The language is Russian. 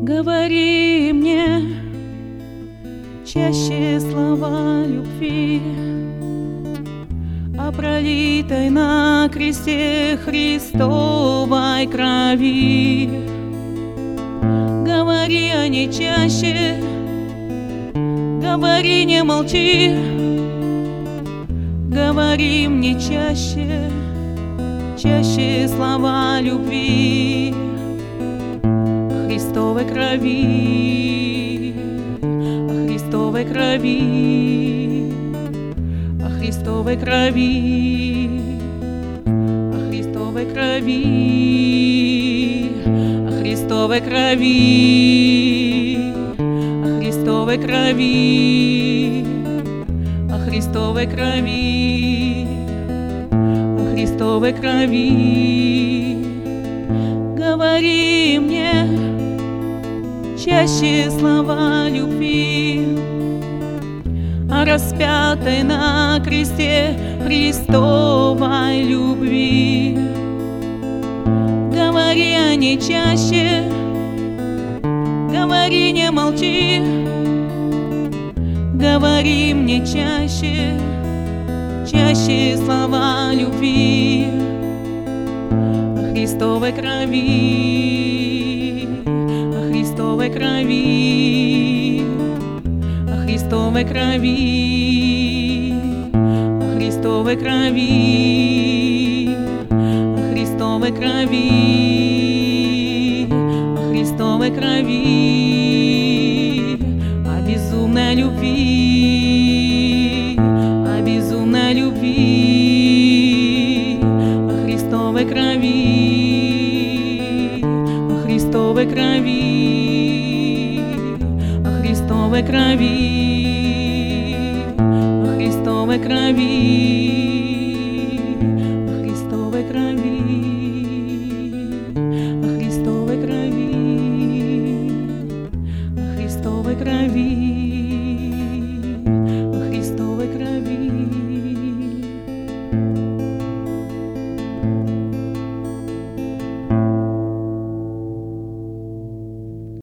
Говори мне чаще слова любви о пролитой на кресте Христовой крови. Говори о ней чаще, говори, не молчи. Говори мне чаще, чаще слова любви о Христовой крови, о Христовой крови, о Христовой крови, о Христовой крови, о Христовой крови, о Христовой крови, о Христовой крови, о Христовой крови. Говори мне чаще слова любви о распятой на кресте Христовой любви. Говори о ней чаще, говори, не молчи. Говори мне чаще, чаще слова любви о Христовой крови, о Христовой крови, о Христовой крови, о Христовой крови, о Христовой крови, о Христовой крови, о безумной любви, о безумной любви, о Христовой крови, о Христовой крови, о Христовой крови, о Христовой крови.